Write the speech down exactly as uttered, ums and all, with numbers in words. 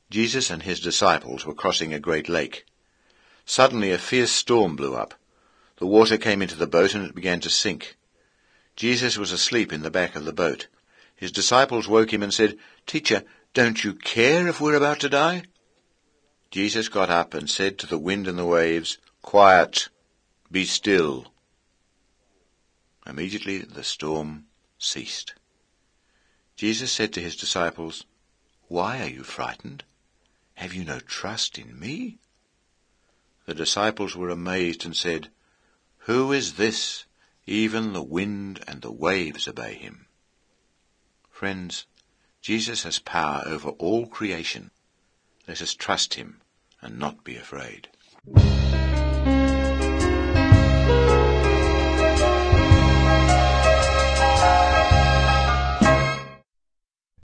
Jesus and his disciples were crossing a great lake. Suddenly a fierce storm blew up. The water came into the boat and it began to sink. Jesus was asleep in the back of the boat. His disciples woke him and said, "Teacher, don't you care if we're about to die?" Jesus got up and said to the wind and the waves, "Quiet, be still." Immediately the storm ceased. Jesus said to his disciples, "Why are you frightened? Have you no trust in me?" The disciples were amazed and said, "Who is this? Even the wind and the waves obey him." Friends, Jesus has power over all creation. Let us trust him and not be afraid.